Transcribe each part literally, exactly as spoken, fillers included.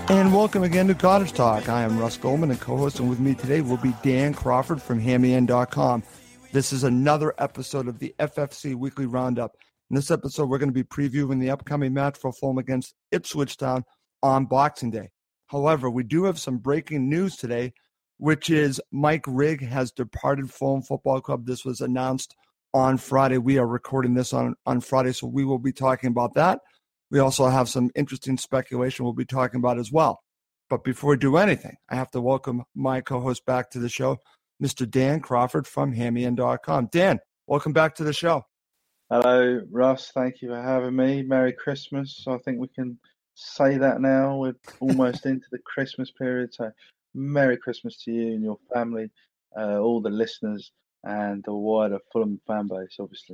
And welcome again to Cottage Talk. I am Russ Goldman, and co-hosting with me today will be Dan Crawford from Hammy End dot com. This is another episode of the F F C Weekly Roundup. In this episode, we're going to be previewing the upcoming match for Fulham against Ipswich Town on Boxing Day. However, we do have some breaking news today, which is Mike Rigg has departed Fulham Football Club. This was announced on Friday. We are recording this on, on Friday, so we will be talking about that. We also have some interesting speculation we'll be talking about as well. But before we do anything, I have to welcome my co-host back to the show, Mister Dan Crawford from Hammy End dot com. Dan, welcome back to the show. Hello, Russ. Thank you for having me. Merry Christmas. I think we can say that now. We're almost into the Christmas period. So Merry Christmas to you and your family, uh, all the listeners, and the wider Fulham fan base, obviously.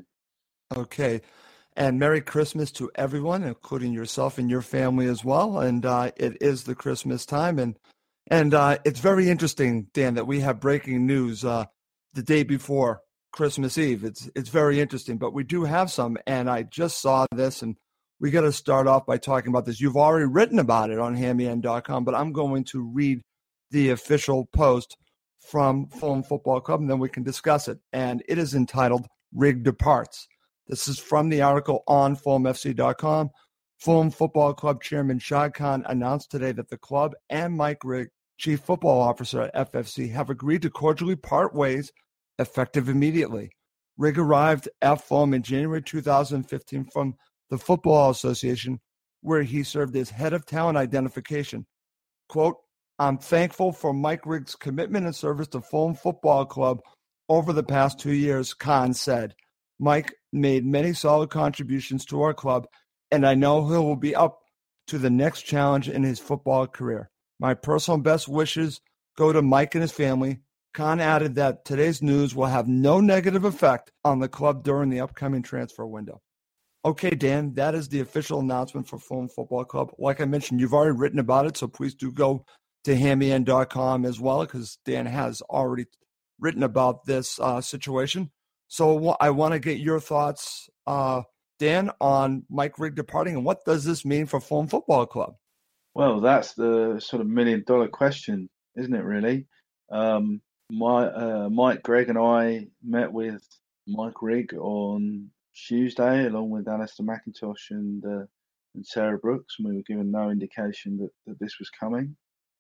Okay. And Merry Christmas to everyone, including yourself and your family as well. And uh, it is the Christmas time. And and uh, it's very interesting, Dan, that we have breaking news uh, the day before Christmas Eve. It's it's very interesting, but we do have some. And I just saw this, and we got to start off by talking about this. You've already written about it on Hammy End dot com, but I'm going to read the official post from Fulham Football Club, and then we can discuss it. And it is entitled Rigg Departs. This is from the article on Fulham F C dot com. Fulham Football Club Chairman Shad Khan announced today that the club and Mike Rigg, Chief Football Officer at F F C, have agreed to cordially part ways effective immediately. Rigg arrived at Fulham in January two thousand fifteen from the Football Association, where he served as head of talent identification. Quote, I'm thankful for Mike Rigg's commitment and service to Fulham Football Club over the past two years, Khan said. Mike made many solid contributions to our club, and I know he will be up to the next challenge in his football career. My personal best wishes go to Mike and his family. Khan added that today's news will have no negative effect on the club during the upcoming transfer window. Okay, Dan, that is the official announcement for Fulham Football Club. Like I mentioned, you've already written about it, so please do go to Hammy End dot com as well, because Dan has already written about this uh, situation. So I want to get your thoughts, uh, Dan, on Mike Rigg departing, and what does this mean for Fulham Football Club? Well, that's the sort of million-dollar question, isn't it, really? Um, my uh, Mike Gregg and I met with Mike Rigg on Tuesday, along with Alistair McIntosh and, uh, and Sarah Brooks, and we were given no indication that, that this was coming.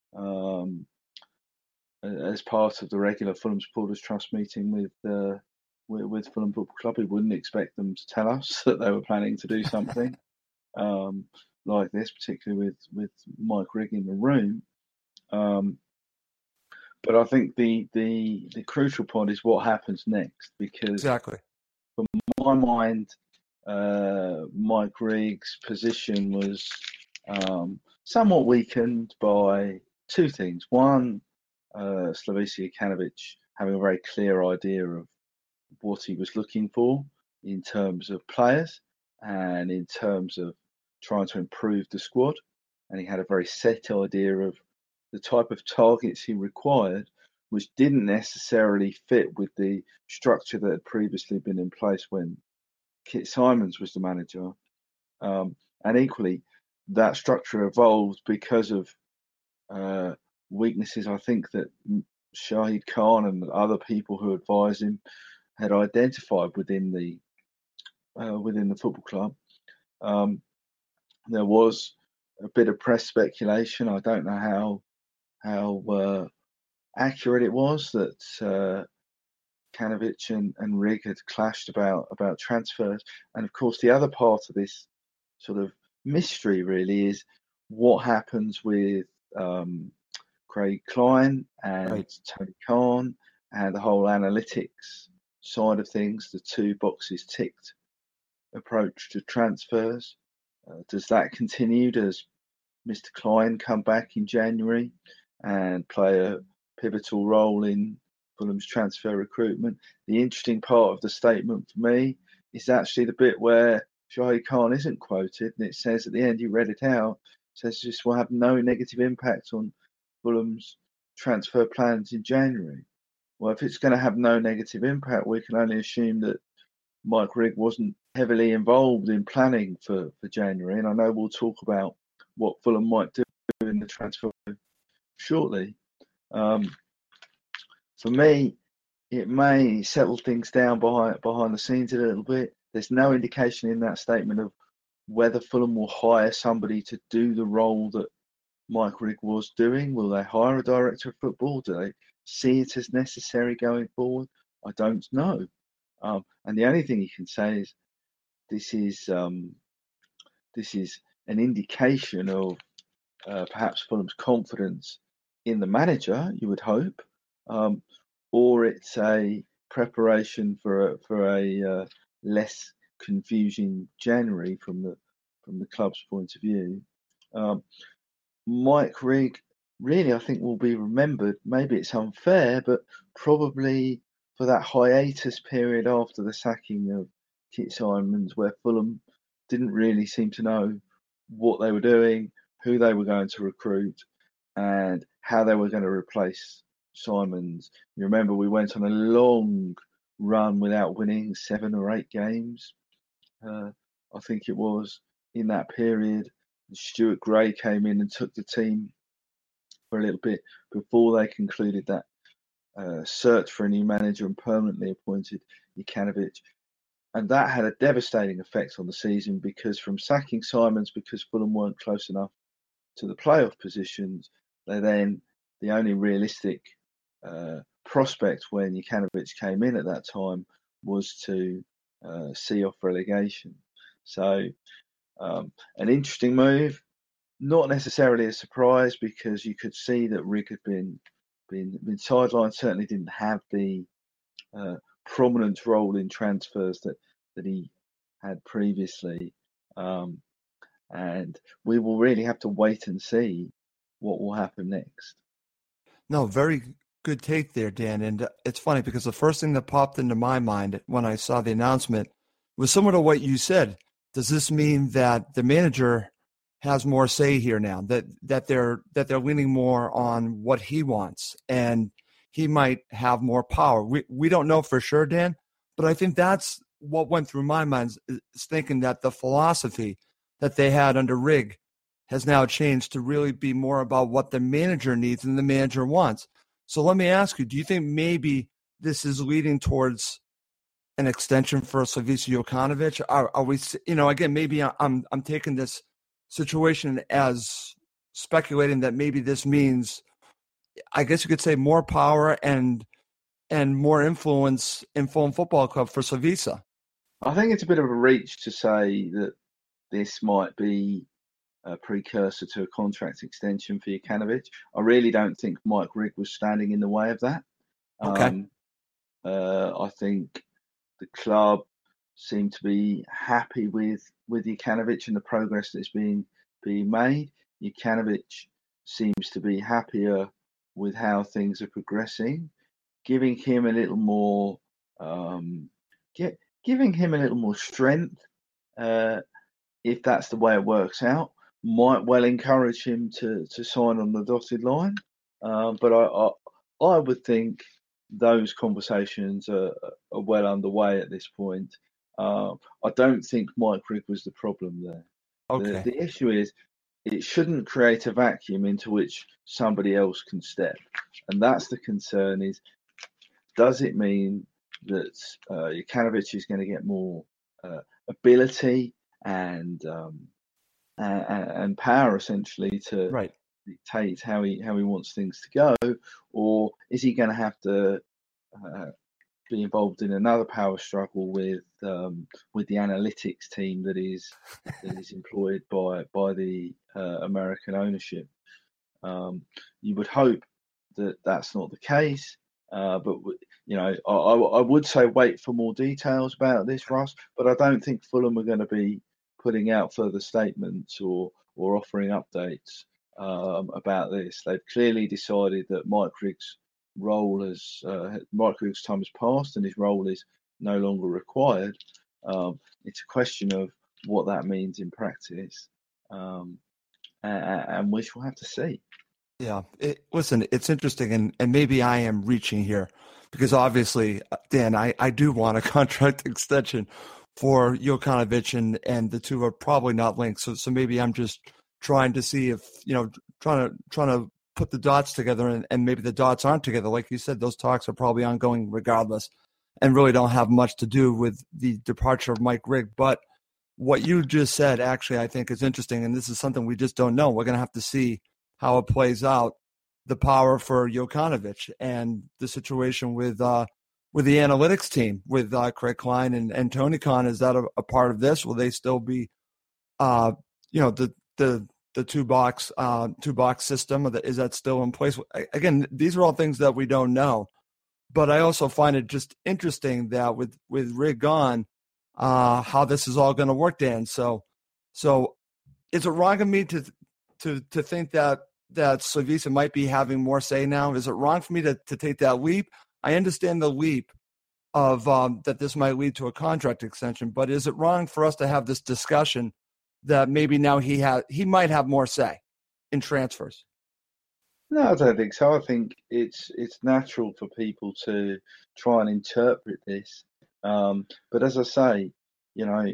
Um, as part of the regular Fulham Supporters Trust meeting with uh, with, with Fulham Football Club, we wouldn't expect them to tell us that they were planning to do something um, like this, particularly with, with Mike Rigg in the room. Um, but I think the, the the crucial point is what happens next, because exactly, from my mind, uh, Mike Rigg's position was um, somewhat weakened by two things. One, uh, Slavisa Jokanovic having a very clear idea of what he was looking for in terms of players and in terms of trying to improve the squad. And he had a very set idea of the type of targets he required, which didn't necessarily fit with the structure that had previously been in place when Kit Symons was the manager. Um, and equally, that structure evolved because of uh, weaknesses, I think, that Shahid Khan and other people who advised him had identified within the uh, within the football club. Um, there was a bit of press speculation. I don't know how how uh, accurate it was that uh, Jokanovic and, and Rigg had clashed about about transfers. And of course, the other part of this sort of mystery really is what happens with um, Craig Klein and right. Tony Khan and the whole analytics side of things, the two boxes ticked approach to transfers. Uh, does that continue? Does Mister Klein come back in January and play a pivotal role in Fulham's transfer recruitment? The interesting part of the statement for me is actually the bit where Shahid Khan isn't quoted, and it says at the end, you read it out, it says this will have no negative impact on Fulham's transfer plans in January. Well, if it's going to have no negative impact, we can only assume that Mike Rigg wasn't heavily involved in planning for, for January. And I know we'll talk about what Fulham might do doing the transfer shortly. Um, for me, it may settle things down behind behind the scenes a little bit. There's no indication in that statement of whether Fulham will hire somebody to do the role that Mike Rigg was doing. Will they hire a director of football? Do they see it as necessary going forward? I don't know. Um, and the only thing you can say is this is um, this is an indication of uh, perhaps Fulham's confidence in the manager, you would hope, um, or it's a preparation for a, for a uh, less confusing January from the from the club's point of view. Um, Mike Rigg really, I think, will be remembered. Maybe it's unfair, but probably for that hiatus period after the sacking of Kit Symons, where Fulham didn't really seem to know what they were doing, who they were going to recruit, and how they were going to replace Symons. You remember we went on a long run without winning seven or eight games, uh, I think it was, in that period. Stuart Gray came in and took the team for a little bit before they concluded that uh, search for a new manager and permanently appointed Jokanovic. And that had a devastating effect on the season, because from sacking Symons because Fulham weren't close enough to the playoff positions, they then, the only realistic uh, prospect when Jokanovic came in at that time was to uh, see off relegation. So um, an interesting move, not necessarily a surprise, because you could see that Rigg had been been, been sidelined, certainly didn't have the uh, prominent role in transfers that, that he had previously. Um, and we will really have to wait and see what will happen next. No, very good take there, Dan. And it's funny because the first thing that popped into my mind when I saw the announcement was similar to what you said. Does this mean that the manager has more say here now, that that they're that they're leaning more on what he wants and he might have more power? We we don't know for sure, Dan, but I think that's what went through my mind, is thinking that the philosophy that they had under Rigg has now changed to really be more about what the manager needs and the manager wants. So let me ask you, do you think maybe this is leading towards an extension for Slavisa Jokanovic? Are, are we, you know, again, maybe I'm I'm taking this situation as speculating that maybe this means, I guess you could say, more power and and more influence in Fulham Football Club for Slavisa. I think it's a bit of a reach to say that this might be a precursor to a contract extension for Jokanovic. I really don't think Mike Rigg was standing in the way of that. Okay. Um, uh, I think the club seem to be happy with with Jokanovic and the progress that's being being made. Jokanovic seems to be happier with how things are progressing, giving him a little more, um, get, giving him a little more strength. Uh, if that's the way it works out, might well encourage him to to sign on the dotted line. Um, but I, I I would think those conversations are, are well underway at this point. Uh, I don't think Mike Rigg was the problem there. Okay. The, the issue is it shouldn't create a vacuum into which somebody else can step. And that's the concern, is does it mean that uh, Jokanovic is going to get more uh, ability and, um, and and power essentially to right. dictate how he how he wants things to go, or is he going to have to uh, be involved in another power struggle with um, with the analytics team that is that is employed by by the uh, American ownership? Um, you would hope that that's not the case, uh, but you know, I, I would say wait for more details about this, Russ. But I don't think Fulham are going to be putting out further statements or or offering updates um, about this. They've clearly decided that Mike Rigg's role has uh, Mike Rigg's time has passed and his role is no longer required. Um, it's a question of what that means in practice, um, and, and we shall have to see. Yeah. It, listen, it's interesting, and, and maybe I am reaching here because obviously, Dan, I, I do want a contract extension for Jokanovic, and, and the two are probably not linked. So so maybe I'm just trying to see if, you know, trying to trying to put the dots together, and, and maybe the dots aren't together. Like you said, those talks are probably ongoing regardless, and really don't have much to do with the departure of Mike Rigg. But what you just said, actually, I think is interesting, and this is something we just don't know. We're going to have to see how it plays out. The power for Jokanovic and the situation with uh, with the analytics team, with uh, Craig Klein and, and Tony Khan. Is that a, a part of this? Will they still be, uh, you know, the the the two box uh, two box system? Is that still in place? Again, these are all things that we don't know. But I also find it just interesting that with with Rigg gone, uh, how this is all going to work, Dan. So, so is it wrong of me to to to think that that Slavisa might be having more say now? Is it wrong for me to to take that leap? I understand the leap of um, that this might lead to a contract extension, but is it wrong for us to have this discussion that maybe now he ha- he might have more say in transfers? No, I don't think so. I think it's it's natural for people to try and interpret this. Um, but as I say, you know,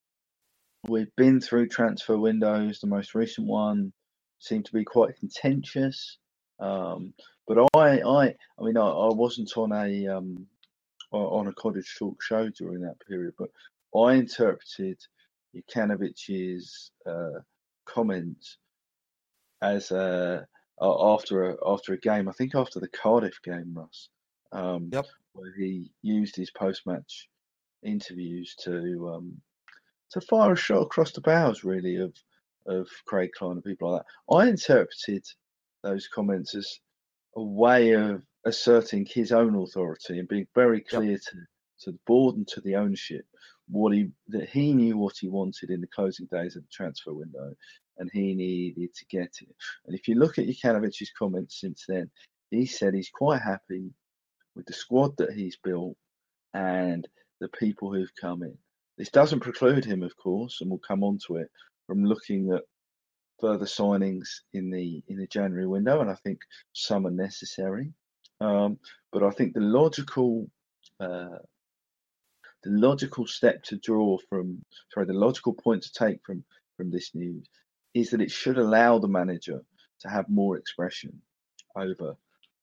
we've been through transfer windows. The most recent one seemed to be quite contentious. Um, but I, I, I mean, I, I wasn't on a um, on a Cottage Talk show during that period, but I interpreted Jukanovic's uh, comments as a Uh, after a after a game, I think after the Cardiff game, Russ, um, Yep. where he used his post-match interviews to um, to fire a shot across the bows, really, of of Craig Klein and people like that. I interpreted those comments as a way of asserting his own authority and being very clear yep. to to the board and to the ownership what he that he knew what he wanted in the closing days of the transfer window, and he needed to get it. And if you look at Jukanovic's comments since then, he said he's quite happy with the squad that he's built and the people who've come in. This doesn't preclude him, of course, and we'll come on to it, from looking at further signings in the in the January window, and I think some are necessary. Um, but I think the logical uh, the logical step to draw from, sorry, the logical point to take from from this news is that it should allow the manager to have more expression over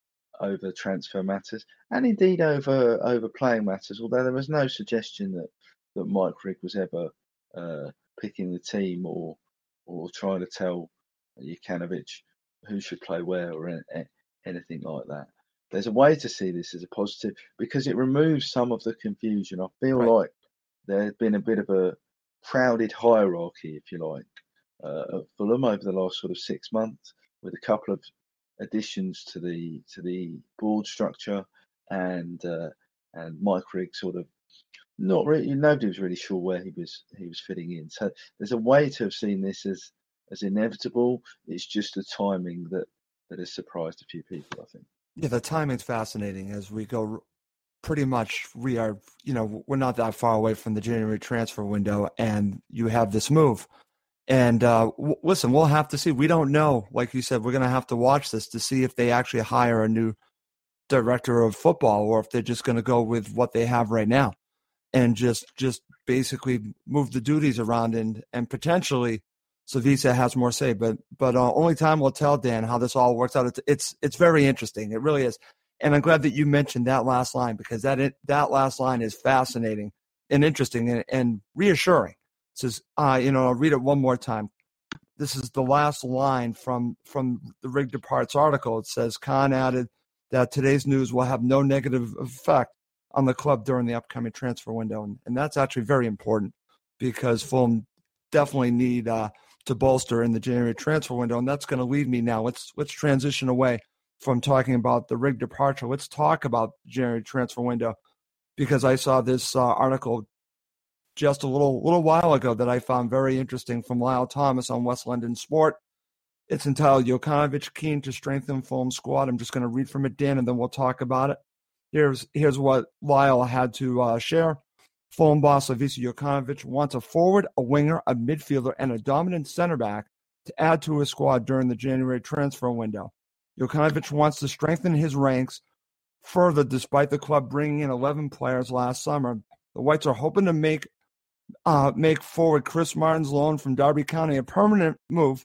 over transfer matters, and indeed over over playing matters. Although there was no suggestion that that Mike Rigg was ever uh, picking the team or or trying to tell Jokanovic who should play where or anything like that. There's a way to see this as a positive because it removes some of the confusion. I feel right. like there's been a bit of a crowded hierarchy, if you like, uh, at Fulham over the last sort of six months, with a couple of additions to the to the board structure, and uh, and Mike Rigg sort of not really. Nobody was really sure where he was he was fitting in. So there's a way to have seen this as as inevitable. It's just the timing that that has surprised a few people, I think. Yeah, the timing's fascinating as we go. Pretty much, we are, you know, we're not that far away from the January transfer window, and you have this move. And uh, w- listen, we'll have to see. We don't know. Like you said, we're going to have to watch this to see if they actually hire a new director of football or if they're just going to go with what they have right now and just just basically move the duties around, and and potentially Slavisa has more say. But but uh, only time will tell, Dan, how this all works out. It's it's it's very interesting. It really is. And I'm glad that you mentioned that last line, because that it, that last line is fascinating and interesting and, and reassuring. It says, uh, you know, I'll read it one more time. This is the last line from, from the Rigg Departs article. It says, Khan added that today's news will have no negative effect on the club during the upcoming transfer window. And, and that's actually very important because Fulham definitely need uh, to bolster in the January transfer window. And that's going to lead me now. Let's let's transition away from talking about the Rigg departure. Let's talk about the January transfer window, because I saw this uh, article just a little little while ago that I found very interesting from Lyle Thomas on West London Sport. It's entitled, Jokanovic keen to strengthen Fulham squad. I'm just going to read from it, Dan, and then we'll talk about it. Here's here's what Lyle had to uh, share. Fulham boss Slavisa Jokanovic wants a forward, a winger, a midfielder, and a dominant center back to add to his squad during the January transfer window. Jokanovic wants to strengthen his ranks further despite the club bringing in eleven players last summer. The Whites are hoping to make uh, make forward Chris Martin's loan from Derby County a permanent move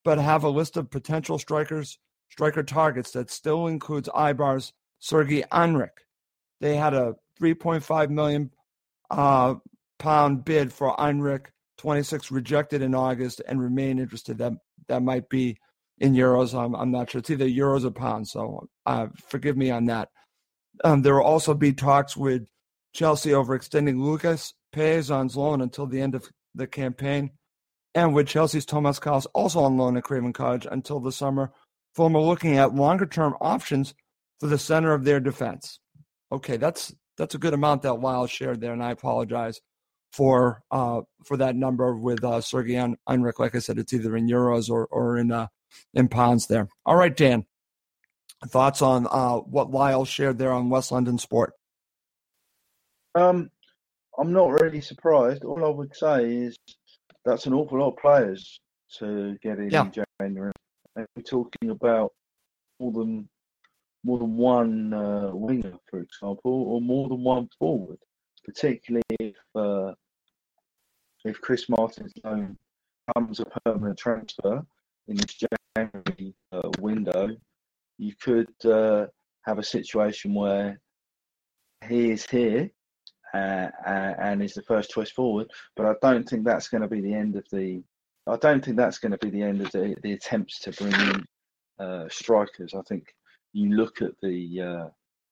but have a list of potential strikers, striker targets that still includes Eibar's Sergei Enrich. They had a three point five million uh, pound bid for Enrich, twenty-six rejected in August, and remain interested. That that might be in euros. I'm I'm not sure. It's either euros or pounds. So uh, forgive me on that. Um, there will also be talks with Chelsea over extending Lucas Paison's loan until the end of the campaign, and with Chelsea's Thomas Kalas also on loan at Craven Cottage until the summer. Fulham are looking at longer-term options for the center of their defense. Okay, that's that's a good amount that Lyle shared there, and I apologize for uh, for that number with uh, Sergei Enrich. Like I said, it's either in euros or or in uh, in pounds there. All right, Dan, thoughts on uh, what Lyle shared there on West London Sport? Um, I'm not really surprised. All I would say is that's an awful lot of players to get in Yeah. in January. And we're talking about more than more than one uh, winger, for example, or more than one forward. Particularly if uh, if Chris Martin's loan becomes a permanent transfer in this January uh, window, you could uh, have a situation where he is here uh, and is the first choice forward. But I don't think that's going to be the end of the. I don't think that's going to be the end of the, the attempts to bring in uh, strikers. I think you look at the uh,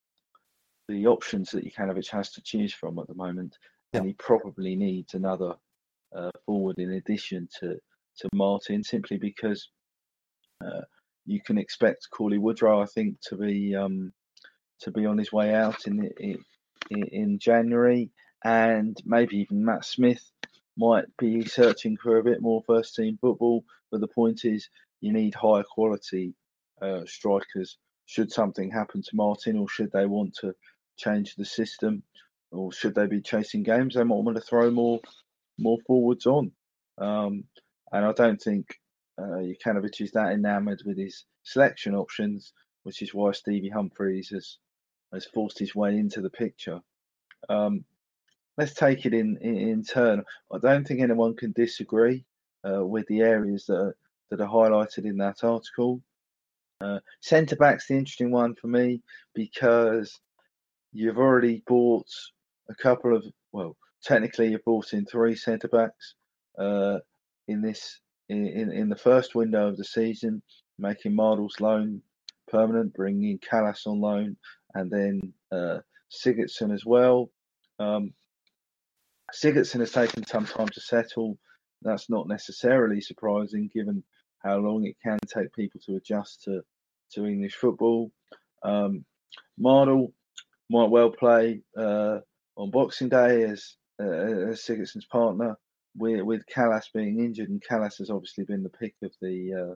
the options that Jokanovic has to choose from at the moment, yeah. and he probably needs another uh, forward in addition to, to Martin, simply because uh, you can expect Cauley Woodrow, I think, to be um, to be on his way out in, in in January, and maybe even Matt Smith might be searching for a bit more first team football. But the point is, you need higher quality uh, strikers. Should something happen to Martin, or should they want to change the system, or should they be chasing games, they might want to throw more more forwards on. Um, and I don't think uh, Jokanovic is that enamoured with his selection options, which is why Stevie Humphreys has has forced his way into the picture. Um, let's take it in, in in turn. I don't think anyone can disagree uh, with the areas that are, that are highlighted in that article. Uh, centre back's the interesting one for me, because you've already bought a couple of, well, technically you've bought in three centre backs uh, in this in, in the first window of the season, making Mardle's loan permanent, bringing Kalas on loan, and then uh, Sigurdsson as well. Um, Sigurdsson has taken some time to settle. That's not necessarily surprising, given how long it can take people to adjust to, to English football. Um, Mardle might well play uh, on Boxing Day as, uh, as Sigurdsson's partner, with, with Kalas being injured, and Kalas has obviously been the pick of the uh,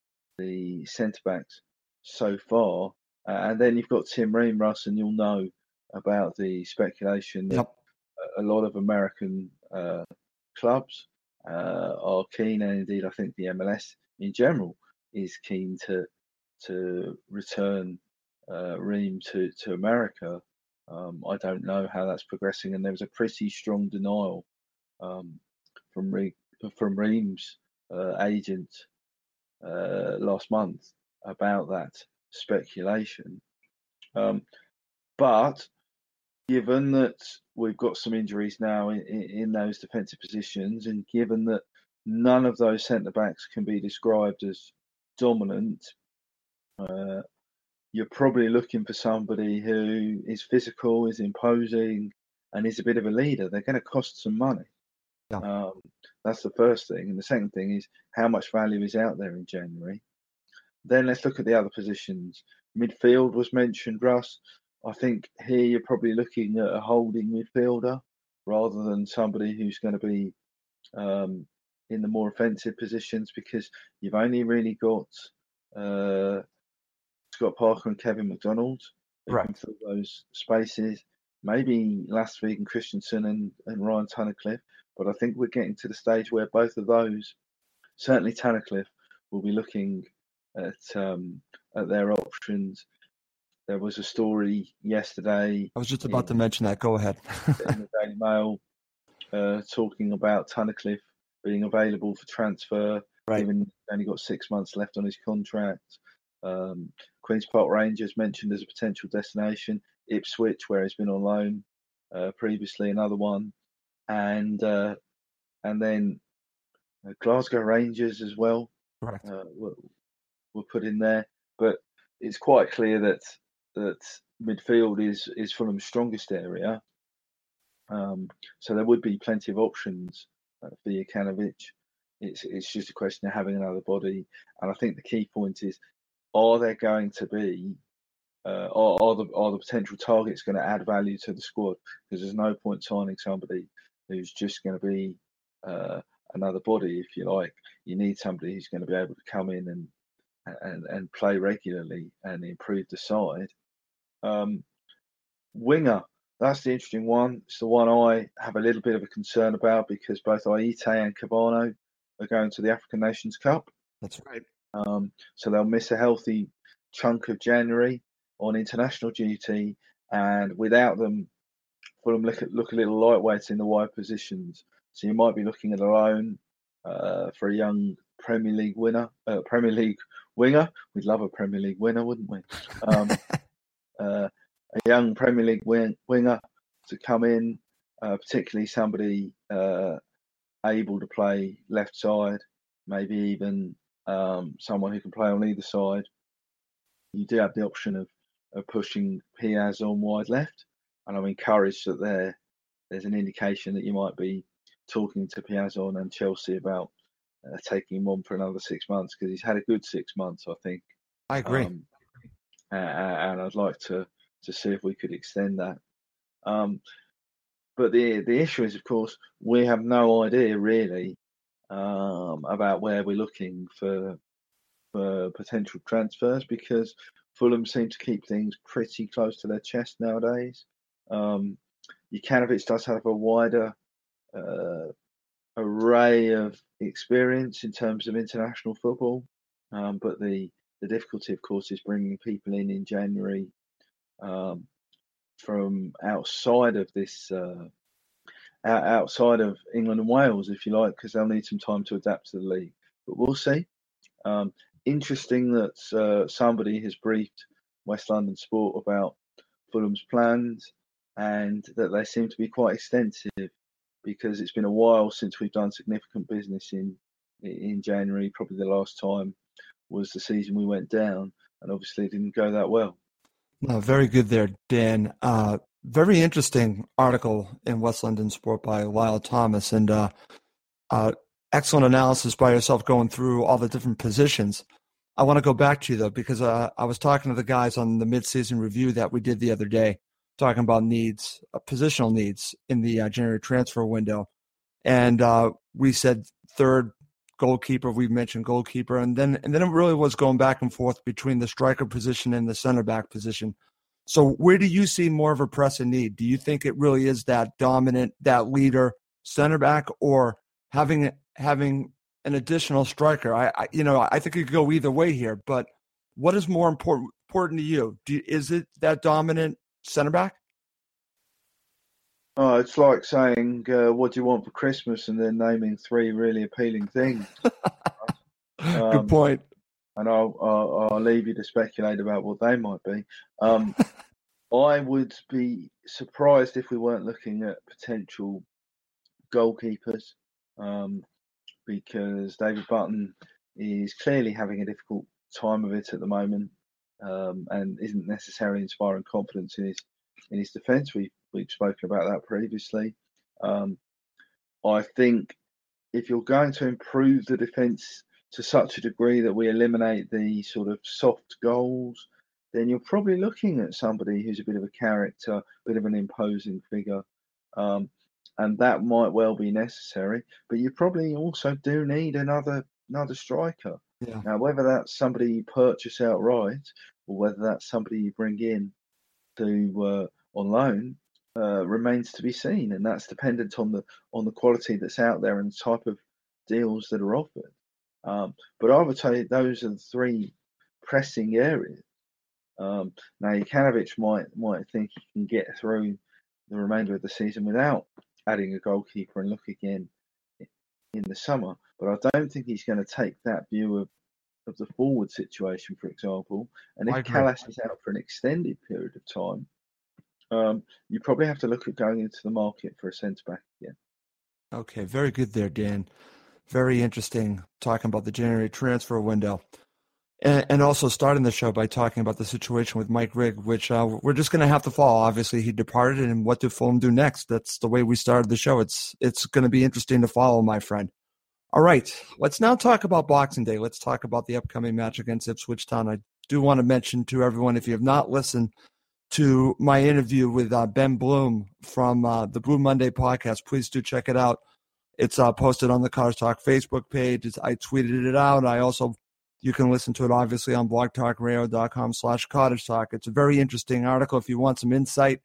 the centre backs so far. Uh, and then you've got Tim Ream, Russ, and you'll know about the speculation that yep. a lot of American uh, clubs uh, are keen, and indeed I think the M L S in general is keen to to return uh, Ream to, to America. Um, I don't know how that's progressing, and there was a pretty strong denial um, from Re- from Ream's uh, agent uh, last month about that speculation. Um, but given that we've got some injuries now in, in, in those defensive positions, and given that none of those centre backs can be described as dominant, uh, you're probably looking for somebody who is physical, is imposing, and is a bit of a leader. They're going to cost some money. Yeah. Um, that's the first thing. And the second thing is, how much value is out there in January? Then let's look at the other positions. Midfield was mentioned, Russ. I think here you're probably looking at a holding midfielder rather than somebody who's going to be um, in the more offensive positions, because you've only really got uh, Scott Parker and Kevin McDonald who right. can fill those spaces. Maybe Lastvig and Christensen and, and Ryan Tunnicliffe. But I think we're getting to the stage where both of those, certainly Tunnicliffe, will be looking at um, at their options. There was a story yesterday. I was just about in, to mention that. Go ahead. in the Daily Mail, uh, talking about Tunnicliffe being available for transfer Right. given he's only got six months left on his contract. Um, Queen's Park Rangers mentioned as a potential destination. Ipswich, where he's been on loan uh, previously, another one, and uh, and then uh, Glasgow Rangers as well. Correct. Uh, were, were put in there, but it's quite clear that that midfield is is Fulham's strongest area. Um, so there would be plenty of options uh, for Jokanovic. It's it's just a question of having another body, and I think the key point is: are there going to be uh, are, are the are the potential targets going to add value to the squad? Because there's no point signing somebody who's just going to be uh, another body, if you like. You need somebody who's going to be able to come in and and and play regularly and improve the side. Um, winger, that's the interesting one. It's the one I have a little bit of a concern about because both Aite and Cabano are going to the African Nations Cup. That's right. Um, so they'll miss a healthy chunk of January on international duty, and without them, Fulham look, look a little lightweight in the wide positions. So you might be looking at a loan uh, for a young Premier League winner, uh, Premier League winger. We'd love a Premier League winner, wouldn't we? Um, uh, a young Premier League wing, winger to come in, uh, particularly somebody uh, able to play left side, maybe even um, someone who can play on either side. You do have the option of, of pushing Piaz on wide left, and I'm encouraged that there there's an indication that you might be talking to Piazon and Chelsea about uh, taking him on for another six months because he's had a good six months, I think. I agree. Um, and I'd like to, to see if we could extend that. Um, but the the issue is, of course, we have no idea really um, about where we're looking for for potential transfers because Fulham seem to keep things pretty close to their chest nowadays. Um, Jokanovic does have a wider uh, array of experience in terms of international football, um, but the the difficulty, of course, is bringing people in in January um, from outside of this, uh, outside of England and Wales, if you like, because they'll need some time to adapt to the league. But we'll see. Um, interesting that uh, somebody has briefed West London Sport about Fulham's plans and that they seem to be quite extensive because it's been a while since we've done significant business in in January. Probably the last time was the season we went down, and obviously it didn't go that well. No, very good there, Dan. Uh, very interesting article in West London Sport by Lyle Thomas, and uh, uh, excellent analysis by yourself going through all the different positions. I want to go back to you, though, because uh, I was talking to the guys on the mid-season review that we did the other day, talking about needs, uh, positional needs in the uh, January transfer window. And uh, we said third goalkeeper, we mentioned goalkeeper, and then and then it really was going back and forth between the striker position and the center back position. So where do you see more of a pressing need? Do you think it really is that dominant, that leader center back, or having having an additional striker? I, I you know I think it could go either way here, but what is more important important to you? Do, is it that dominant center back? Oh, it's like saying, uh, what do you want for Christmas? And then naming three really appealing things. um, Good point. And I'll, I'll, I'll leave you to speculate about what they might be. Um, I would be surprised if we weren't looking at potential goalkeepers um, because David Button is clearly having a difficult time of it at the moment um, and isn't necessarily inspiring confidence in his in his defence. We We've spoken about that previously. Um, I think if you're going to improve the defence to such a degree that we eliminate the sort of soft goals, then you're probably looking at somebody who's a bit of a character, a bit of an imposing figure. Um, and that might well be necessary. But you probably also do need another another striker. Yeah. Now, whether that's somebody you purchase outright or whether that's somebody you bring in to uh, on loan, Uh, remains to be seen, and that's dependent on the on the quality that's out there and the type of deals that are offered. Um, but I would say those are the three pressing areas. Um, now, Jokanovic might might think he can get through the remainder of the season without adding a goalkeeper and look again in the summer, but I don't think he's going to take that view of, of the forward situation, for example. And I if agree. Kalas is out for an extended period of time, um, you probably have to look at going into the market for a centre back again. Okay, very good there, Dan. Very interesting talking about the January transfer window. And, and also starting the show by talking about the situation with Mike Rigg, which uh, we're just going to have to follow. Obviously, he departed, and what did Fulham do next? That's the way we started the show. It's it's going to be interesting to follow, my friend. All right, let's now talk about Boxing Day. Let's talk about the upcoming match against Ipswich Town. I do want to mention to everyone, if you have not listened to my interview with uh, Ben Bloom from uh, the Blue Monday podcast, please do check it out. It's uh, posted on the Cars Talk Facebook page. It's, I tweeted it out. I also You can listen to it, obviously, on blogtalkradio.com slash cottage talk. It's a very interesting article if you want some insight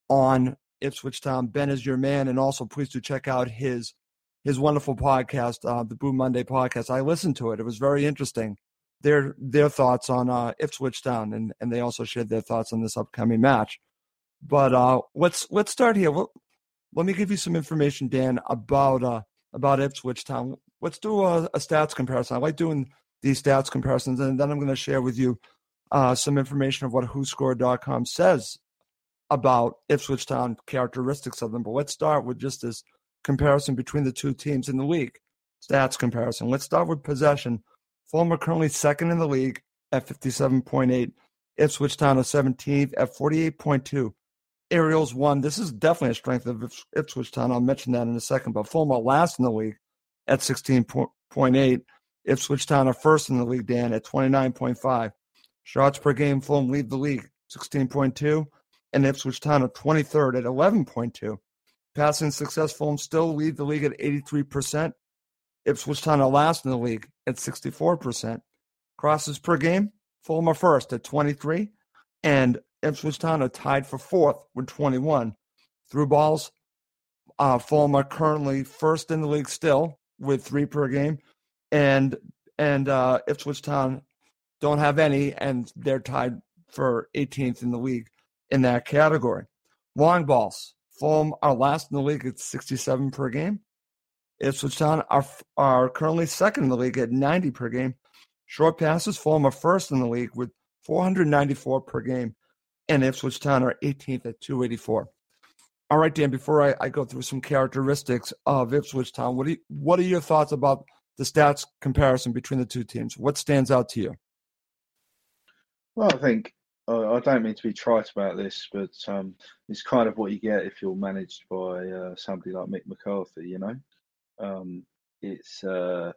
on Ipswich Town. Ben is your man. And also, please do check out his his wonderful podcast, uh, the Blue Monday podcast. I listened to it. It was very interesting. Their their thoughts on uh, Ipswich Town, and, and they also shared their thoughts on this upcoming match. But uh, let's let's start here. Let, let me give you some information, Dan, about uh, about Ipswich Town. Let's do a, a stats comparison. I like doing these stats comparisons, and then I'm going to share with you uh, some information of what who scored dot com says about Ipswich Town, characteristics of them. But let's start with just this comparison between the two teams in the league. Stats comparison. Let's start with possession. Fulham are currently second in the league at fifty-seven point eight. Ipswich Town is seventeenth at forty-eight point two. Aerials won. This is definitely a strength of Ipswich Town. I'll mention that in a second. But Fulham are last in the league at sixteen point eight. Ipswich Town are first in the league, Dan, at twenty-nine point five. Shots per game, Fulham lead the league, sixteen point two. And Ipswich Town are twenty-third at eleven point two. Passing success, Fulham still lead the league at eighty-three percent. Ipswich Town are last in the league at sixty-four percent. Crosses per game, Fulham are first at twenty-three. And Ipswich Town are tied for fourth with twenty-one. Through balls, uh, Fulham are currently first in the league still with three per game. And and uh, Ipswich Town don't have any, and they're tied for eighteenth in the league in that category. Long balls, Fulham are last in the league at sixty-seven per game. Ipswich Town are are currently second in the league at ninety per game. Short passes, Fulham are first in the league with four hundred ninety-four per game, and Ipswich Town are eighteenth at two eighty-four. All right, Dan, before I, I go through some characteristics of Ipswich Town, what do you, what are your thoughts about the stats comparison between the two teams? What stands out to you? Well, I think, uh, I don't mean to be trite about this, but um, it's kind of what you get if you're managed by uh, somebody like Mick McCarthy, you know? Um, it's uh,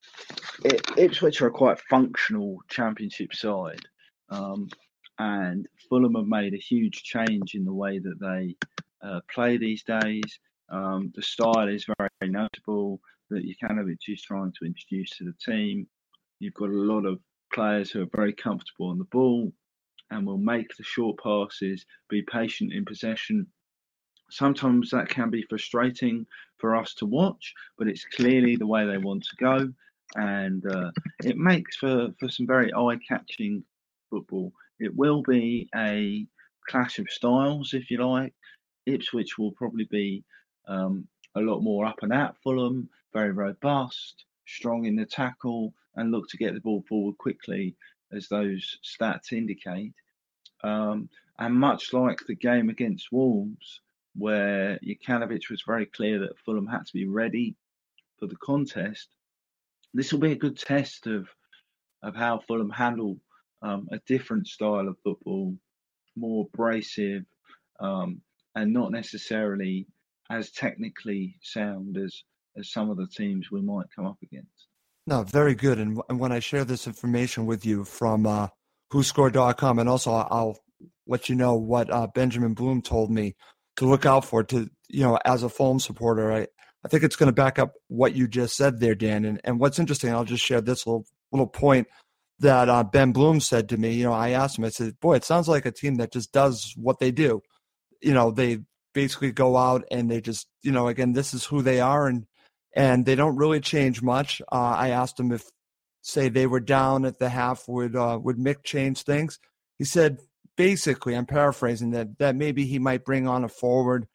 it, Ipswich are a quite functional championship side, um, and Fulham have made a huge change in the way that they uh, play these days. Um, the style is very notable that Jokanovic is trying to introduce to the team. You've got a lot of players who are very comfortable on the ball and will make the short passes, be patient in possession. Sometimes that can be frustrating for us to watch, but it's clearly the way they want to go. And uh, it makes for, for some very eye-catching football. It will be a clash of styles, if you like. Ipswich will probably be um, a lot more up and at Fulham, very robust, strong in the tackle, and look to get the ball forward quickly, as those stats indicate. Um, and much like the game against Wolves, where Jokanovic was very clear that Fulham had to be ready for the contest, this will be a good test of of how Fulham handle um, a different style of football, more abrasive, um, and not necessarily as technically sound as as some of the teams we might come up against. No, very good. And, and when I share this information with you from uh, who scored dot com, and also I'll let you know what uh, Benjamin Bloom told me to look out for, to, you know, as a Fulham supporter, I, I think it's going to back up what you just said there, Dan. And, and what's interesting, I'll just share this little little point that uh, Ben Bloom said to me. You know, I asked him, I said, boy, it sounds like a team that just does what they do. You know, they basically go out and they just, you know, again, this is who they are, and and they don't really change much. Uh, I asked him if, say, they were down at the half, would uh, would Mick change things? He said, basically, I'm paraphrasing, that that maybe he might bring on a forward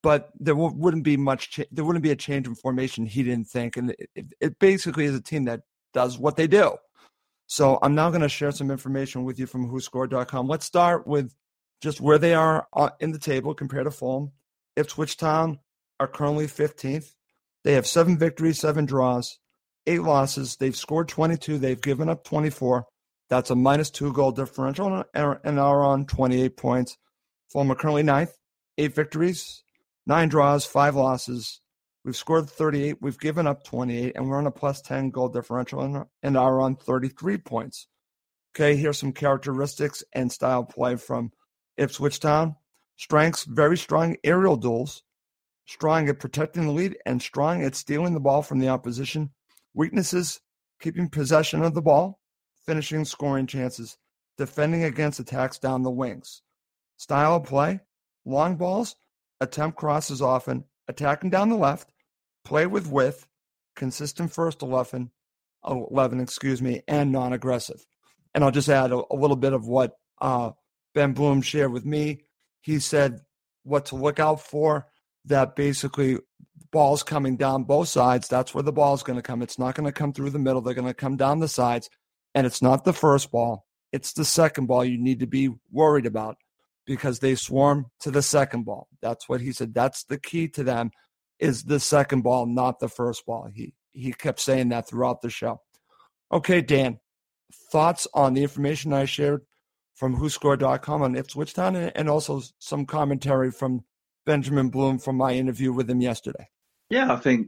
but there w- wouldn't be much. Cha- there wouldn't be a change in formation. He didn't think, and it, it, it basically is a team that does what they do. So I'm now going to share some information with you from who scored dot com. Let's start with just where they are in the table compared to Fulham. Ipswich Town are currently fifteenth. They have seven victories, seven draws, eight losses. They've scored twenty-two. They've given up twenty-four. That's a minus two goal differential and are on twenty-eight points. Fulham are currently ninth, eight victories, nine draws, five losses. We've scored thirty-eight. We've given up twenty-eight, and we're on a plus ten goal differential and are on thirty-three points. Okay, here's some characteristics and style play from Ipswich Town. Strengths, very strong aerial duels, strong at protecting the lead, and strong at stealing the ball from the opposition. Weaknesses, keeping possession of the ball, finishing scoring chances, defending against attacks down the wings. Style of play, long balls, attempt crosses often, attacking down the left, play with width, consistent first eleven, eleven, excuse me, and non-aggressive. And I'll just add a, a little bit of what uh, Ben Bloom shared with me. He said what to look out for, that basically balls coming down both sides. That's where the ball's going to come. It's not going to come through the middle. They're going to come down the sides. And it's not the first ball. It's the second ball you need to be worried about because they swarm to the second ball. That's what he said. That's the key to them is the second ball, not the first ball. He he kept saying that throughout the show. Okay, Dan, thoughts on the information I shared from who scored dot com on Ipswich Town and, and also some commentary from Benjamin Bloom from my interview with him yesterday? Yeah, I think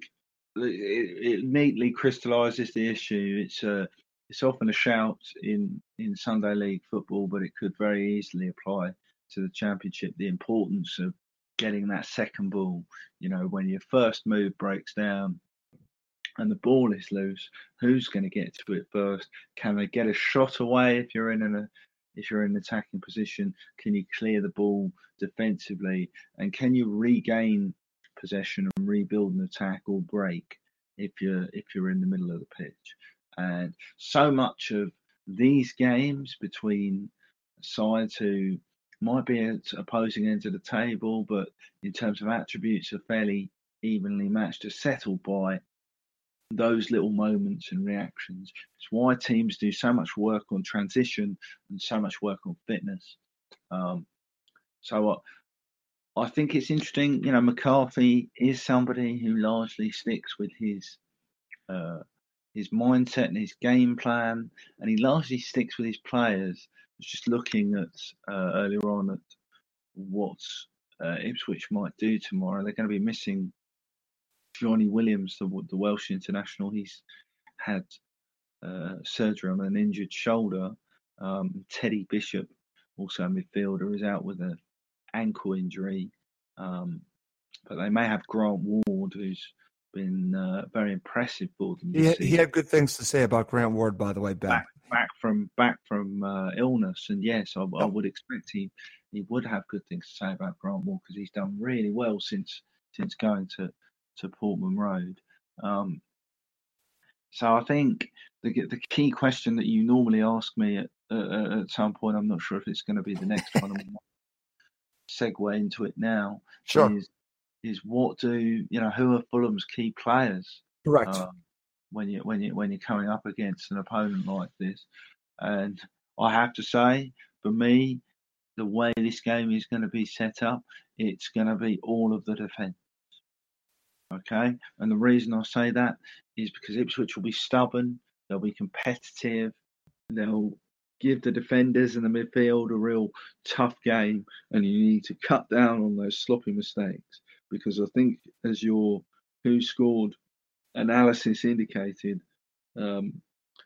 it, it neatly crystallizes the issue. It's a It's often a shout in, in Sunday League football, but it could very easily apply to the Championship. The importance of getting that second ball, you know, when your first move breaks down and the ball is loose, who's going to get to it first? Can they get a shot away if you're in an if you're in an attacking position? Can you clear the ball defensively? And can you regain possession and rebuild an attack or break if you're if you're in the middle of the pitch? And so much of these games between sides who might be at opposing ends of the table, but in terms of attributes are fairly evenly matched, are settled by those little moments and reactions. It's why teams do so much work on transition and so much work on fitness. Um, so I, I think it's interesting. You know, McCarthy is somebody who largely sticks with his uh, his mindset and his game plan, and he largely sticks with his players. Just looking at uh, earlier on at what uh, Ipswich might do tomorrow, they're going to be missing Johnny Williams, the, the Welsh international. He's had uh, surgery on an injured shoulder. Um, Teddy Bishop, also a midfielder, is out with an ankle injury. Um, but they may have Grant Ward, who's been uh, very impressive for them. He, he had good things to say about Grant Ward, by the way, Ben. Back, back from back from uh, illness, and yes, I, oh. I would expect he he would have good things to say about Grant Ward because he's done really well since since going to to Portman Road. Um, so I think the the key question that you normally ask me at uh, at some point, I'm not sure if it's going to be the next one. I'm segue into it now. Sure. Is, is what do you know? Who are Fulham's key players? Correct. Um, when you when you when you're coming up against an opponent like this, and I have to say, for me, the way this game is going to be set up, it's going to be all of the defence. Okay, and the reason I say that is because Ipswich will be stubborn, they'll be competitive, they'll give the defenders in the midfield a real tough game, and you need to cut down on those sloppy mistakes. Because I think, as your who scored analysis indicated, um,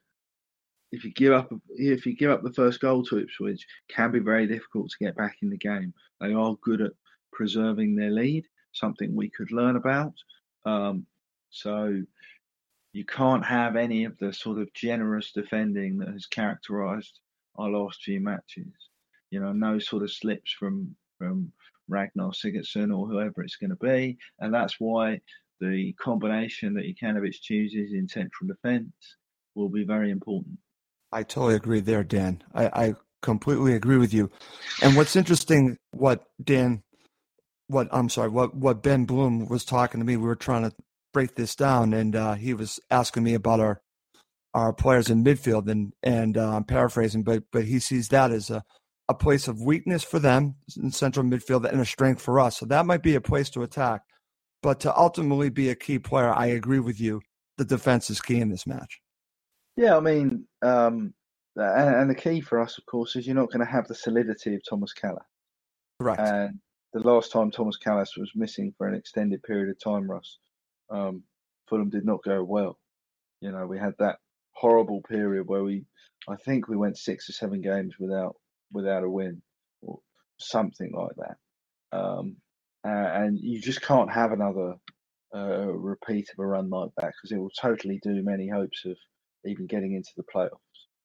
if you give up if you give up the first goal to Ipswich, it can be very difficult to get back in the game. They are good at preserving their lead, something we could learn about. Um, so you can't have any of the sort of generous defending that has characterised our last few matches. You know, no sort of slips from from Ragnar Sigurdsson or whoever it's going to be, and that's why the combination that Jukanovic chooses in central defence will be very important. I totally agree there, Dan. I, I completely agree with you. And what's interesting, what Dan what I'm sorry, what what Ben Bloom was talking to me. We were trying to break this down, and uh, he was asking me about our our players in midfield, and and uh, I'm paraphrasing, but but he sees that as a a place of weakness for them in central midfield and a strength for us. So that might be a place to attack. But to ultimately be a key player, I agree with you. The defense is key in this match. Yeah, I mean, um, and, and the key for us, of course, is you're not going to have the solidity of Thomas Callas. Correct. And the last time Thomas Callas was missing for an extended period of time, Russ, um, Fulham did not go well. You know, we had that horrible period where we, I think we went six or seven games without without a win or something like that. Um, uh, and you just can't have another uh, repeat of a run like that because it will totally doom any hopes of even getting into the playoffs.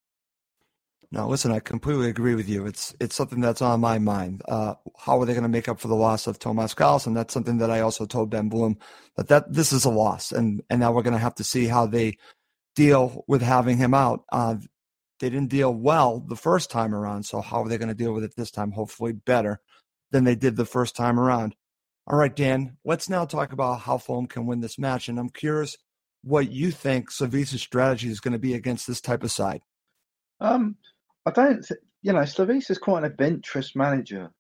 No, listen, I completely agree with you. It's it's something that's on my mind. Uh, how are they going to make up for the loss of Tomas Kalas? And that's something that I also told Ben Bloom that, that this is a loss. And, and now we're going to have to see how they deal with having him out. Uh, they didn't deal well the first time around, so how are they going to deal with it this time? Hopefully better than they did the first time around. All right, Dan, let's now talk about how Fulham can win this match. And I'm curious what you think Slavisa's strategy is going to be against this type of side. Um, I don't, th- you know, Slavisa's quite an adventurous manager.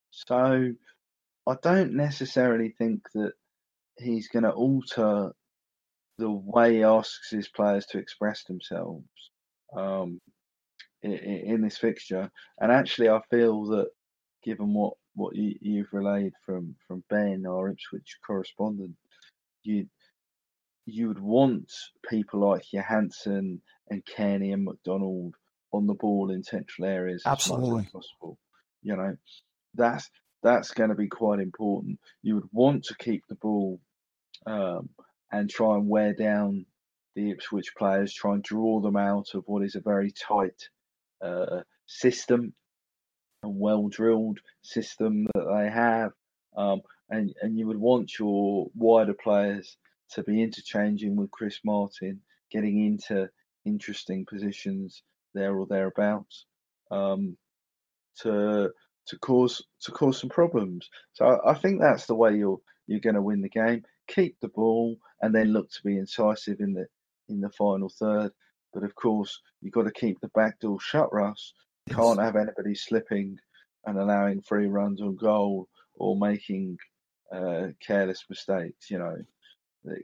So I don't necessarily think that he's going to alter the way he asks his players to express themselves um, in, in this fixture. And actually, I feel that given what, what you, you've relayed from, from Ben, our Ipswich correspondent, you you would want people like Johansson and Kearney and McDonald on the ball in central areas as Absolutely. much as possible. You know, that's that's going to be quite important. You would want to keep the ball um, and try and wear down the Ipswich players, try and draw them out of what is a very tight uh, system, a well-drilled system that they have, um, and and you would want your wider players to be interchanging with Chris Martin, getting into interesting positions there or thereabouts, um, to to cause to cause some problems. So I, I think that's the way you're you're going to win the game. Keep the ball and then look to be incisive in the in the final third. But of course, you've got to keep the back door shut, Russ. Yes. Can't have anybody slipping and allowing free runs on goal or making uh, careless mistakes. You know, the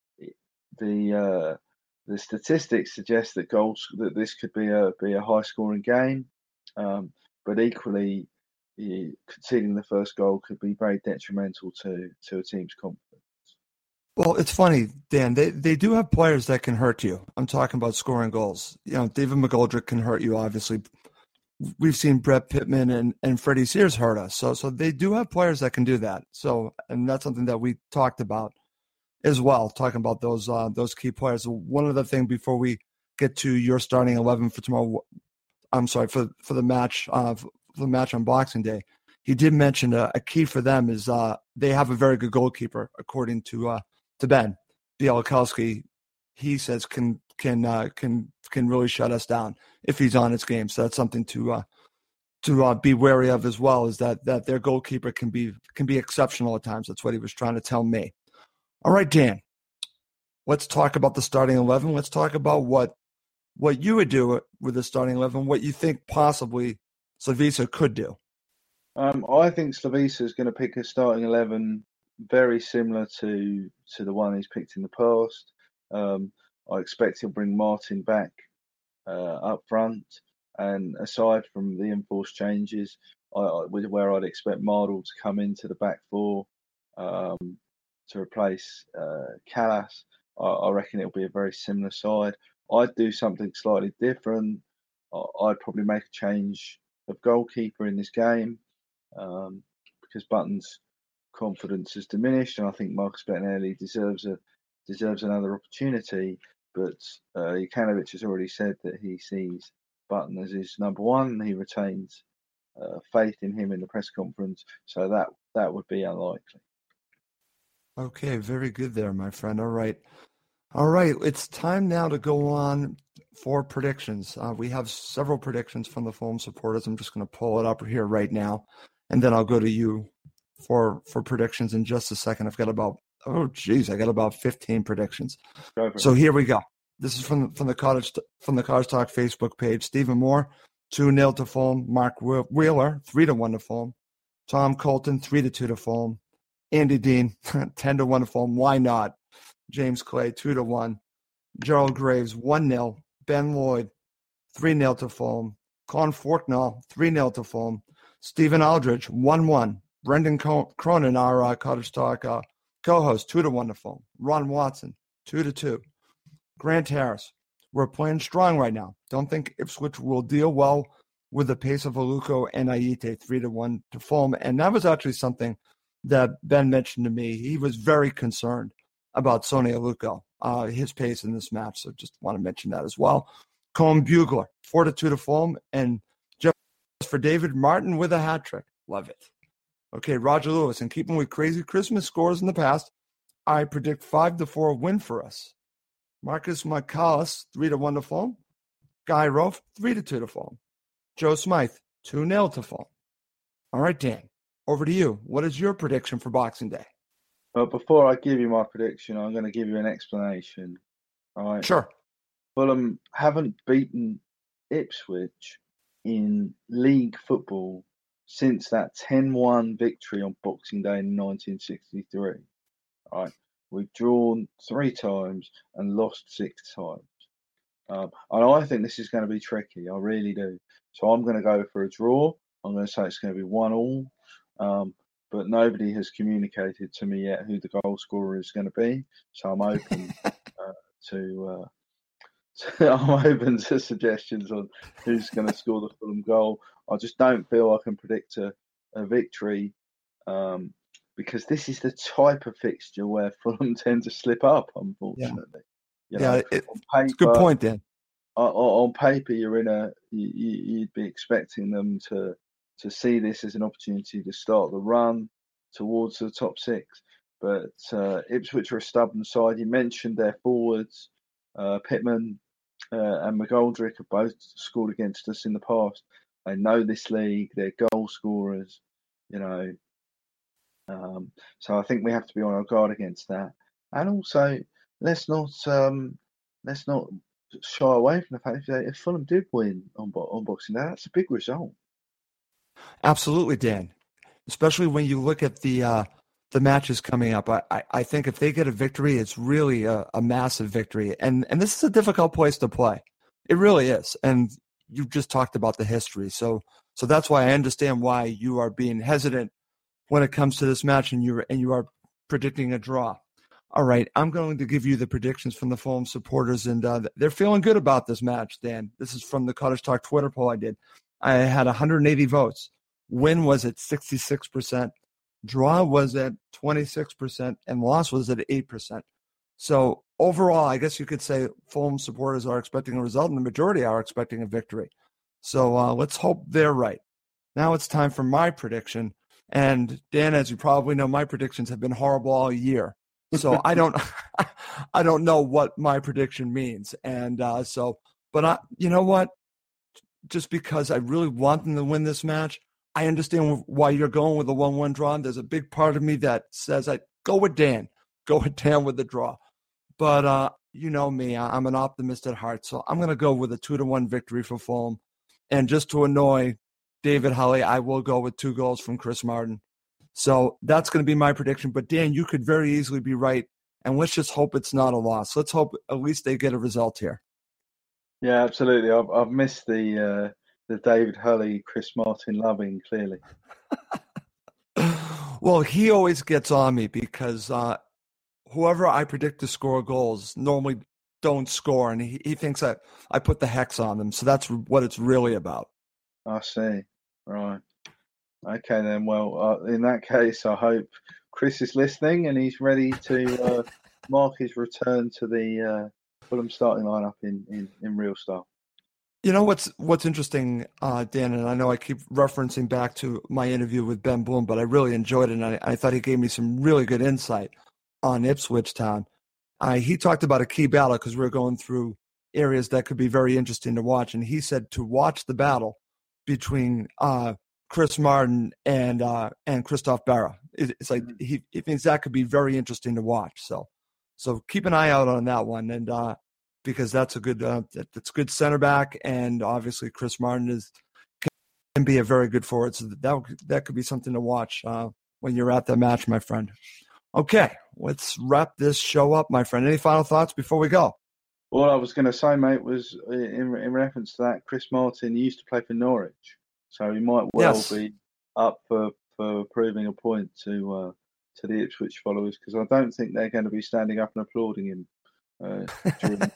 the uh, the statistics suggest that goals that this could be a be a high scoring game, um, but equally, yeah, conceding the first goal could be very detrimental to to a team's confidence. Well, it's funny, Dan. They they do have players that can hurt you. I'm talking about scoring goals. You know, David McGoldrick can hurt you. Obviously, we've seen Brett Pittman and, and Freddie Sears hurt us. So so they do have players that can do that. So and that's something that we talked about as well, talking about those uh, those key players. One other thing before we get to your starting eleven for tomorrow, I'm sorry for for the match uh, for the match on Boxing Day. He did mention a, a key for them is uh, they have a very good goalkeeper, according to uh, to Ben Bielakowski. He says can can uh, can can really shut us down if he's on his game. So that's something to uh, to uh, be wary of as well. Is that that their goalkeeper can be can be exceptional at times. That's what he was trying to tell me. All right, Dan. Let's talk about the starting eleven. Let's talk about what what you would do with the starting eleven. What you think possibly Slavisa could do. Um, I think Slavisa is going to pick a starting eleven very similar to to the one he's picked in the past. Um, I expect he'll bring Martin back uh, up front, and aside from the enforced changes, I, I, where I'd expect Mardle to come into the back four um, to replace uh, Callas, I, I reckon it'll be a very similar side. I'd do something slightly different. I, I'd probably make a change of goalkeeper in this game um, because Button's confidence has diminished, and I think Marcus Bettinelli deserves a deserves another opportunity. But uh, Jokanovic has already said that he sees Button as his number one, and he retains uh, faith in him in the press conference. So that that would be unlikely. Okay, very good there, my friend. All right. All right, it's time now to go on for predictions. Uh, we have several predictions from the Fulham supporters. I'm just going to pull it up here right now, and then I'll go to you for for predictions in just a second. I've got about oh geez, I got about fifteen predictions. So here we go. This is from from the cottage from the Cottage Talk Facebook page. Stephen Moore, two nil to Fulham. Mark Wheeler, three to one to Fulham. Tom Colton, three to two to Fulham. Andy Dean, ten to one to Fulham. Why not? James Clay, two to one. Gerald Graves, one nil. Ben Lloyd, three nil to Fulham. Con Forknall, three nil to Fulham. Stephen Aldridge, one one. Brendan Cronin, our uh, Cottage Talk uh, co-host, two to one to Fulham. Ron Watson, two to two. Grant Harris, we're playing strong right now. Don't think Ipswich will deal well with the pace of Aluko and Aite, three to one to Fulham. And that was actually something that Ben mentioned to me. He was very concerned about Sonny Aluko, uh, his pace in this match. So just want to mention that as well. Colm Bugler, four to two to Fulham. And just for David Martin with a hat trick. Love it. Okay, Roger Lewis, and keeping with crazy Christmas scores in the past, I predict five to four win for us. Marcus McCallus, three to one to Fulham. Guy Rofe, three to two to Fulham. Joe Smythe, two nil to Fulham. All right, Dan, over to you. What is your prediction for Boxing Day? Well, before I give you my prediction, I'm going to give you an explanation. All right. Sure. Fulham haven't beaten Ipswich in league football since that ten one victory on Boxing Day in nineteen sixty-three. All right. We've drawn three times and lost six times. Um, and I think this is going to be tricky. I really do. So I'm going to go for a draw. I'm going to say it's going to be one all. Um, but nobody has communicated to me yet who the goal scorer is going to be. So I'm open uh, to, uh, to I'm open to suggestions on who's going to score the Fulham goal. I just don't feel I can predict a, a victory. Um, Because this is the type of fixture where Fulham tend to slip up, unfortunately. Yeah, you know, yeah it, paper, it's a good point, Dan. On, on paper, you're in a you, you'd be expecting them to to see this as an opportunity to start the run towards the top six. But uh, Ipswich are a stubborn side. You mentioned their forwards, uh, Pittman uh, and McGoldrick have both scored against us in the past. They know this league. They're goal scorers, you know. Um, so I think we have to be on our guard against that, and also let's not um, let's not shy away from the fact that if Fulham did win on on Boxing Day, that's a big result. Absolutely, Dan. Especially when you look at the uh, the matches coming up, I, I, I think if they get a victory, it's really a, a massive victory, and and this is a difficult place to play. It really is, and you've just talked about the history, so so that's why I understand why you are being hesitant when it comes to this match, and you and you are predicting a draw. All right, I'm going to give you the predictions from the Fulham supporters, and uh, they're feeling good about this match, Dan. This is from the Cottage Talk Twitter poll I did. I had one hundred eighty votes. Win was at sixty-six percent. Draw was at twenty-six percent, and loss was at eight percent. So overall, I guess you could say Fulham supporters are expecting a result, and the majority are expecting a victory. So uh, let's hope they're right. Now it's time for my prediction. And Dan, as you probably know, my predictions have been horrible all year, so I don't, I don't know what my prediction means. And uh, so, but I, you know what? Just because I really want them to win this match, I understand why you're going with a one one draw. There's a big part of me that says I go with Dan, go with Dan with the draw. But uh, you know me, I'm an optimist at heart, so I'm going to go with a two to one victory for Fulham. And just to annoy David Hulley, I will go with two goals from Chris Martin. So that's going to be my prediction. But, Dan, you could very easily be right. And let's just hope it's not a loss. Let's hope at least they get a result here. Yeah, absolutely. I've, I've missed the uh, the David Hulley, Chris Martin loving, clearly. Well, he always gets on me because uh, whoever I predict to score goals normally don't score. And he, he thinks I, I put the hex on them. So that's what it's really about. I see. Right. Okay, then. Well, uh, in that case, I hope Chris is listening and he's ready to uh, mark his return to the uh, Fulham starting lineup in, in, in real style. You know what's what's interesting, uh, Dan, and I know I keep referencing back to my interview with Ben Bloom, but I really enjoyed it, and I, I thought he gave me some really good insight on Ipswich Town. Uh, he talked about a key battle because we were going through areas that could be very interesting to watch, and he said to watch the battle between uh, Chris Martin and uh, and Christophe Berra. It, it's like Mhm. he, he thinks that could be very interesting to watch. So so keep an eye out on that one, and uh, because that's a good uh, that, that's good center back, and obviously Chris Martin is can be a very good forward. So that that could be something to watch uh, when you're at the match, my friend. Okay, let's wrap this show up, my friend. Any final thoughts before we go? All I was going to say, mate, was in, in reference to that, Chris Martin, he used to play for Norwich, so he might well Yes. be up for, for proving a point to uh, to the Ipswich followers, because I don't think they're going to be standing up and applauding him. Uh, during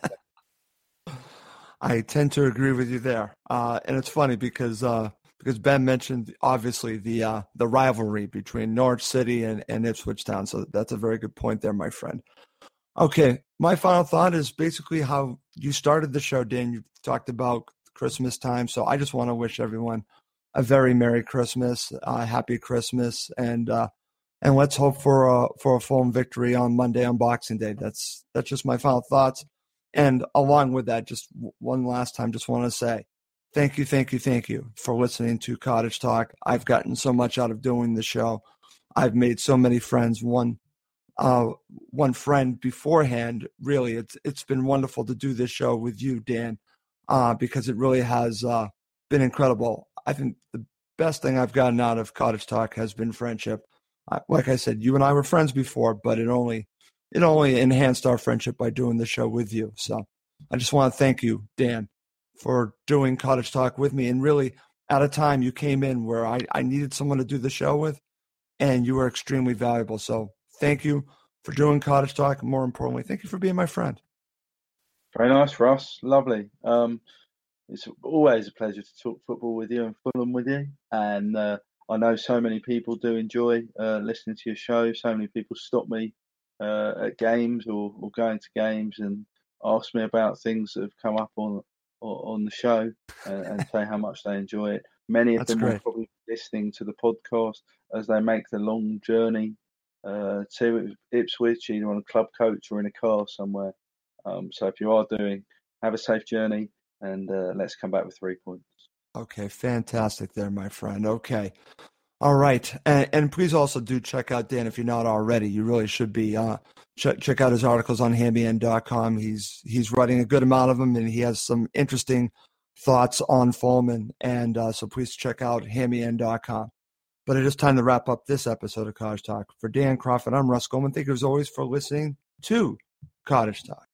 I tend to agree with you there, uh, and it's funny because uh, because Ben mentioned obviously the uh, the rivalry between Norwich City and, and Ipswich Town, so that's a very good point there, my friend. Okay, my final thought is basically how you started the show, Dan. You talked about Christmas time, so I just want to wish everyone a very Merry Christmas, uh, Happy Christmas, and uh, and let's hope for a for a full victory on Monday on Boxing Day. That's that's just my final thoughts. And along with that, just one last time, just want to say thank you, thank you, thank you for listening to Cottage Talk. I've gotten so much out of doing the show. I've made so many friends. One. Uh, one friend beforehand, really, it's it's been wonderful to do this show with you, Dan, uh, because it really has uh, been incredible. I think the best thing I've gotten out of Cottage Talk has been friendship. Uh, like I said, you and I were friends before, but it only it only enhanced our friendship by doing the show with you. So I just want to thank you, Dan, for doing Cottage Talk with me. And really, at a time you came in where I, I needed someone to do the show with, and you were extremely valuable. So thank you for doing Cottage Talk. More importantly, thank you for being my friend. Very nice, Ross. Lovely. Um, it's always a pleasure to talk football with you and Fulham with you. And uh, I know so many people do enjoy uh, listening to your show. So many people stop me uh, at games or, or going to games and ask me about things that have come up on on the show and, and say how much they enjoy it. Many of That's them great. will probably be listening to the podcast as they make the long journey uh, to Ipswich, either on a club coach or in a car somewhere. Um, so if you are doing, have a safe journey, and uh, let's come back with three points. Okay, fantastic there, my friend. Okay. All right. And, and please also do check out Dan if you're not already. You really should be. Uh, check, check out his articles on hammy end dot com. He's he's writing a good amount of them, and he has some interesting thoughts on Fulham. And, and uh, so please check out hammy end dot com. But it is time to wrap up this episode of Cottage Talk. For Dan Crawford, I'm Russ Goldman. Thank you as always for listening to Cottage Talk.